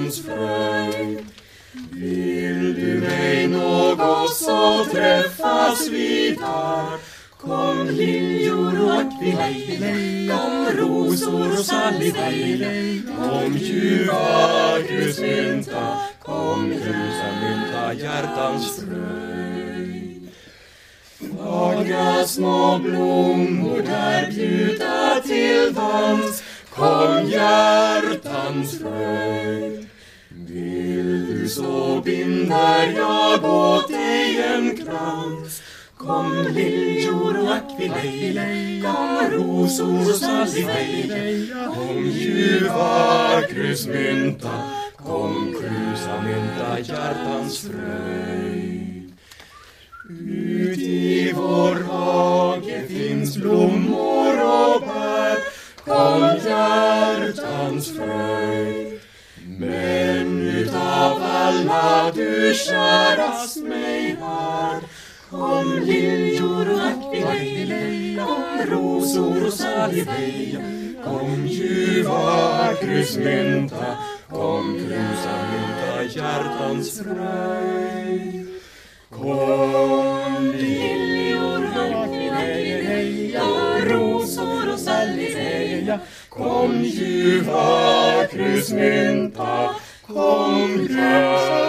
hjärtans fröjd. Vill du mig något så träffas vi där. Kom liljor och akvilej, kom rosor och salivej, kom ljuva krusmynta, kom krusamynta hjärtans fröjd. Fagra små blommor där bjuda till dans, kom hjärtans fröjd. Vill du så binder jag åt dig en krans. Kom liljor och akvilej, kom rosor och salivej, kom ljuva krusmynta, kom krusamynta hjärtans fröjd. Ut i vår hage finns blommor och bär, kom hjärtans fröjd. Men utav alla du kärast mig här, kom liljor och akvilej, kom rosor och salivej, kom ljuva krusmynta, kom krusamynta hjärtans fröjd. Kom liljor och akvilej, kom rosor och salivej, kom ljuva krusmynta, kom krusamynta